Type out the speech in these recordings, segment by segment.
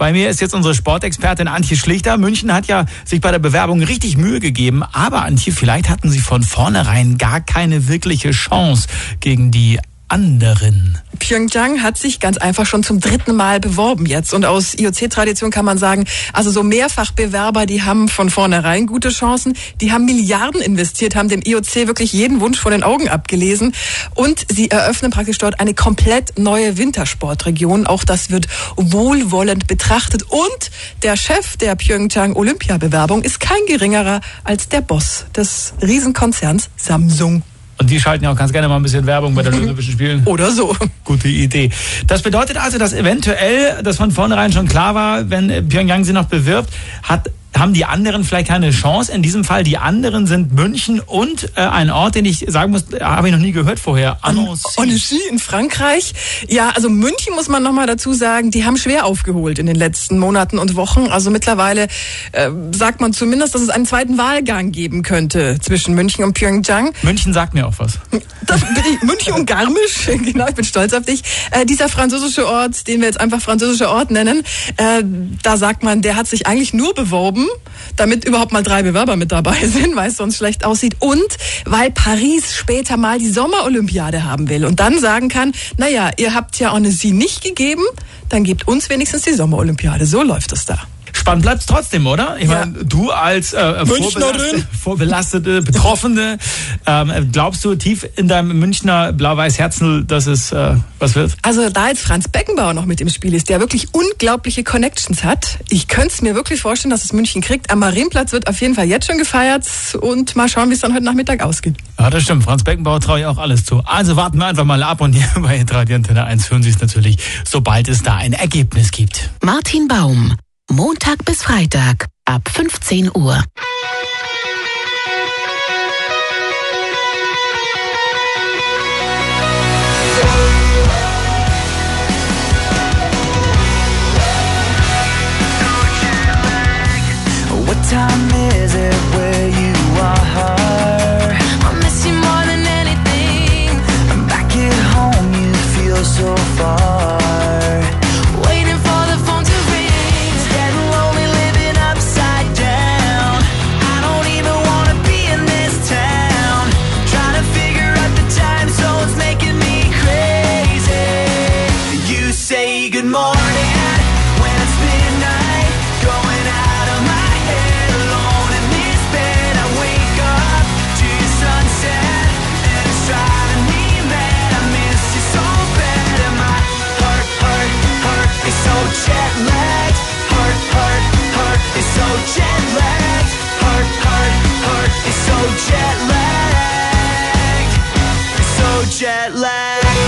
Bei mir ist jetzt unsere Sportexpertin Antje Schlichter. München hat ja sich bei der Bewerbung richtig Mühe gegeben. Aber Antje, vielleicht hatten sie von vornherein gar keine wirkliche Chance gegen die anderen. Pyeongchang hat sich ganz einfach schon zum 3. Mal beworben jetzt. Und aus IOC-Tradition kann man sagen, also so Mehrfachbewerber, die haben von vornherein gute Chancen. Die haben Milliarden investiert, haben dem IOC wirklich jeden Wunsch von den Augen abgelesen. Und sie eröffnen praktisch dort eine komplett neue Wintersportregion. Auch das wird wohlwollend betrachtet. Und der Chef der Pyeongchang Olympiabewerbung ist kein geringerer als der Boss des Riesenkonzerns Samsung. Und die schalten ja auch ganz gerne mal ein bisschen Werbung bei den Olympischen Spielen. Oder so. Gute Idee. Das bedeutet also, dass eventuell, dass von vornherein schon klar war, wenn Pyeongchang sie noch bewirbt, haben die anderen vielleicht keine Chance. In diesem Fall, die anderen sind München und ein Ort, den ich sagen muss, habe ich noch nie gehört vorher. Annecy in Frankreich. Ja, also München muss man nochmal dazu sagen, die haben schwer aufgeholt in den letzten Monaten und Wochen. Also mittlerweile sagt man zumindest, dass es einen zweiten Wahlgang geben könnte zwischen München und Pyeongchang. München sagt mir auch was. Das bin ich, München und Garmisch, genau, ich bin stolz auf dich. Dieser französische Ort, den wir jetzt einfach französischer Ort nennen, da sagt man, der hat sich eigentlich nur beworben, damit überhaupt mal 3 Bewerber mit dabei sind, weil es sonst schlecht aussieht. Und weil Paris später mal die Sommerolympiade haben will und dann sagen kann, naja, ihr habt ja Annecy nicht gegeben, dann gebt uns wenigstens die Sommerolympiade. So läuft es da. Spannend bleibt's trotzdem, oder? Ich meine, du als vorbelastete Betroffene, glaubst du tief in deinem Münchner Blau-Weiß-Herzen, dass es was wird? Also da jetzt Franz Beckenbauer noch mit im Spiel ist, der wirklich unglaubliche Connections hat, ich könnte es mir wirklich vorstellen, dass es München kriegt. Am Marienplatz wird auf jeden Fall jetzt schon gefeiert und mal schauen, wie es dann heute Nachmittag ausgeht. Ja, das stimmt. Franz Beckenbauer traue ich auch alles zu. Also warten wir einfach mal ab und hier bei Radio Antenne 1 hören Sie es natürlich, sobald es da ein Ergebnis gibt. Martin Baum. Montag bis Freitag ab 15 Uhr. What time is it where you are? I miss you more than anything. Back at home you feel so far. Waiting for the phone to ring. Getting lonely, living upside down. I don't even wanna be in this town. Trying to figure out the time zones making me crazy. You say good morning when it's midnight. Going out of my head alone in this bed. I wake up to your sunset and it's driving me mad. I miss you so bad and my heart is so jet lagged. Heart is so jet lagged. Heart is so jet lagged. It's so jet lagged.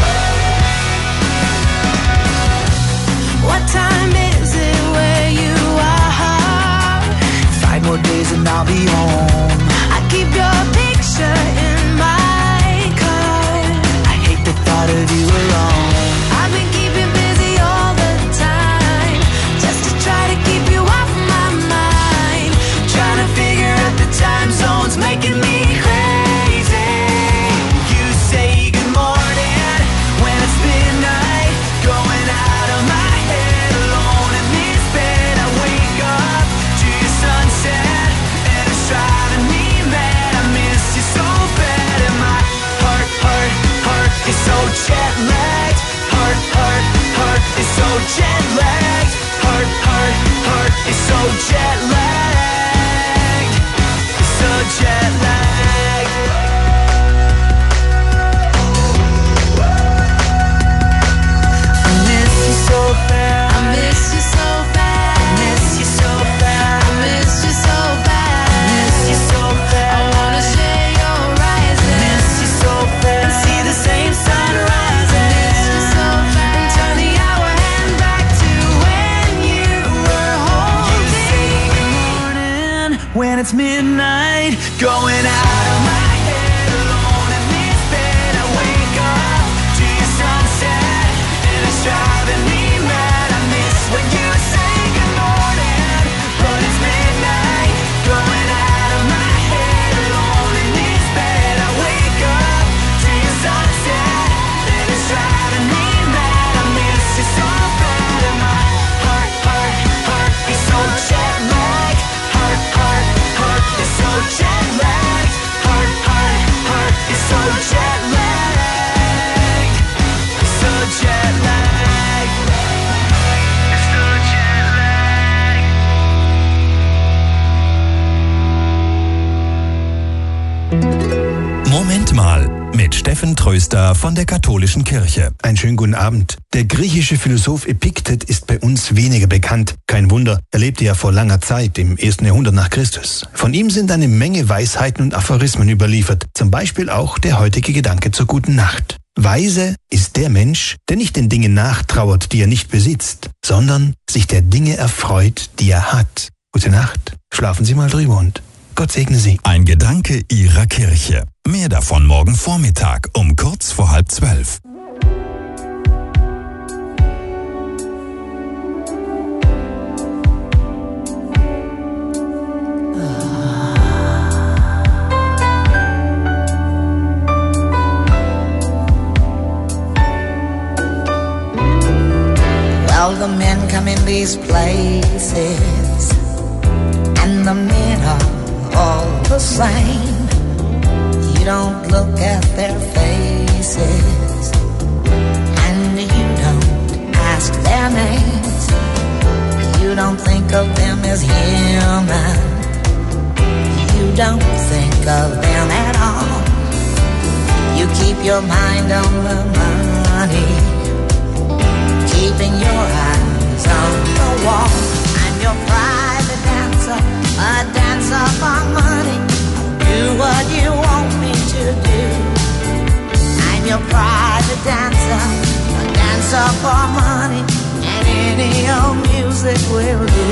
What time is it where you are? 5 more days and I'll be home. I keep your picture in my car. I hate the thought of you alone. I've been keeping busy all the time, just to try to keep you off my mind. Trying to figure out the time zones making me crazy. You say good morning when it's midnight. Going out of my head alone in this bed. I wake up to your sunset and it's driving me mad. I miss you so bad and my heart is so jet lagged. Heart is so jet lagged. Heart is so jet lagged. It's so jet lagged. I miss you so bad. I miss you so bad. I miss you so bad. I miss you so bad. I miss you so bad. I wanna share your rising. I miss you so bad. And see the same sunrise. I miss you so bad. And turn the hour hand back to when you were holding. You say good morning when it's midnight. Going out of my head alone in this bed. I wake up to your sunset and it's driving me mad. I miss when you say good morning, but it's midnight. Going out of my head alone in this bed. I wake up to your sunset and it's driving me mad. I miss you so bad and my heart Steffen Tröster von der katholischen Kirche. Einen schönen guten Abend. Der griechische Philosoph Epiktet ist bei uns weniger bekannt. Kein Wunder, er lebte ja vor langer Zeit, im 1. Jahrhundert nach Christus. Von ihm sind eine Menge Weisheiten und Aphorismen überliefert. Zum Beispiel auch der heutige Gedanke zur guten Nacht. Weise ist der Mensch, der nicht den Dingen nachtrauert, die er nicht besitzt, sondern sich der Dinge erfreut, die er hat. Gute Nacht. Schlafen Sie mal drüber und Gott segne Sie. Ein Gedanke Ihrer Kirche. Mehr davon morgen Vormittag um kurz vor 11:30. Well, the men come in these places, and the men are all the same. You don't look at their faces, and you don't ask their names. You don't think of them as human. You don't think of them at all. You keep your mind on the money, keeping your eyes on the wall. I'm your private dancer, a dancer for money. Do what you want me to do. I'm your private dancer, a dancer for money, and any old music will do.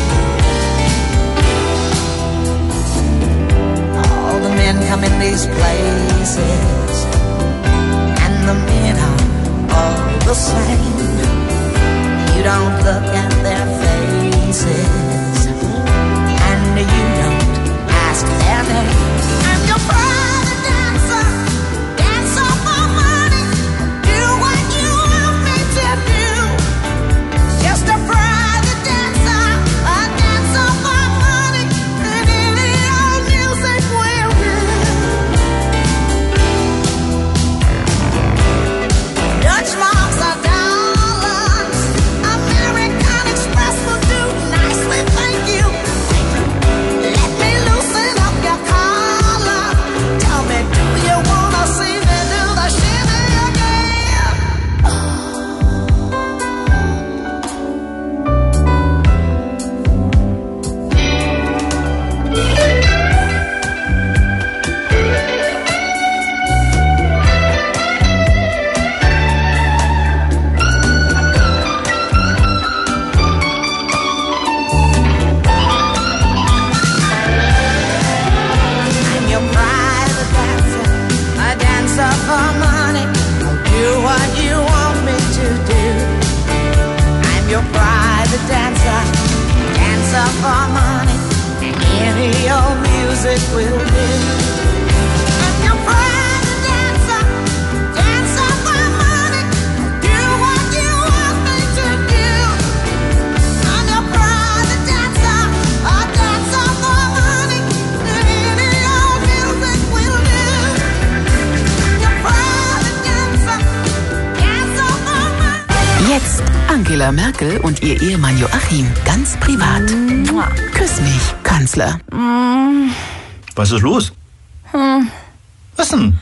All the men come in these places, and the men are all the same. You don't look at their faces, and you don't ask their names. I'm your private dancer, dancer for money. Do what you want me to do. Just a private dancer, a dancer for money, and any old music will do. Dutch marks are dollars, American Express will do nicely, thank you. Let me loosen up your collar. Tell me, do you wanna see me do the shimmy again? I'm your private dancer, a dancer for money. I'll do what you want me to do. I'm your private dancer, dancer for money, and any old music will do. I'm your private dancer, dancer for money. Do what you want me to do. I'm your private dancer, a dancer for money, and any old music will do. Your private dancer, dancer for money. Jetzt Angela Merkel und ihr Ehemann Joachim, ganz privat. Küss mich, Kanzler. Was ist los? Was denn?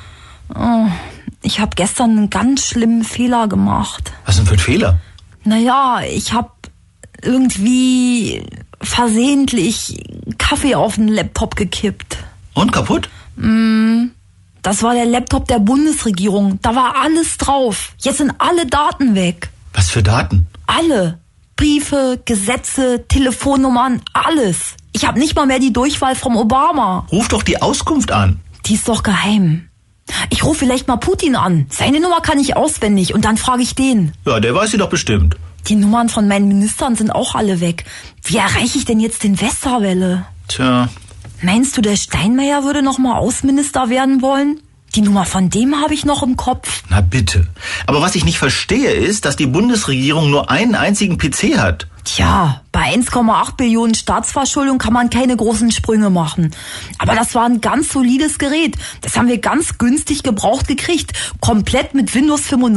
Ich habe gestern einen ganz schlimmen Fehler gemacht. Was denn für ein Fehler? Naja, ich habe irgendwie versehentlich Kaffee auf den Laptop gekippt. Und kaputt? Das war der Laptop der Bundesregierung. Da war alles drauf. Jetzt sind alle Daten weg. Was für Daten? Alle. Briefe, Gesetze, Telefonnummern, alles. Ich habe nicht mal mehr die Durchwahl vom Obama. Ruf doch die Auskunft an. Die ist doch geheim. Ich rufe vielleicht mal Putin an. Seine Nummer kann ich auswendig und dann frage ich den. Ja, der weiß sie doch bestimmt. Die Nummern von meinen Ministern sind auch alle weg. Wie erreiche ich denn jetzt den Westerwelle? Tja. Meinst du, der Steinmeier würde noch mal Außenminister werden wollen? Die Nummer von dem habe ich noch im Kopf. Na bitte. Aber was ich nicht verstehe ist, dass die Bundesregierung nur einen einzigen PC hat. Tja, bei 1,8 Billionen Staatsverschuldung kann man keine großen Sprünge machen. Aber das war ein ganz solides Gerät. Das haben wir ganz günstig gebraucht gekriegt. Komplett mit Windows 95.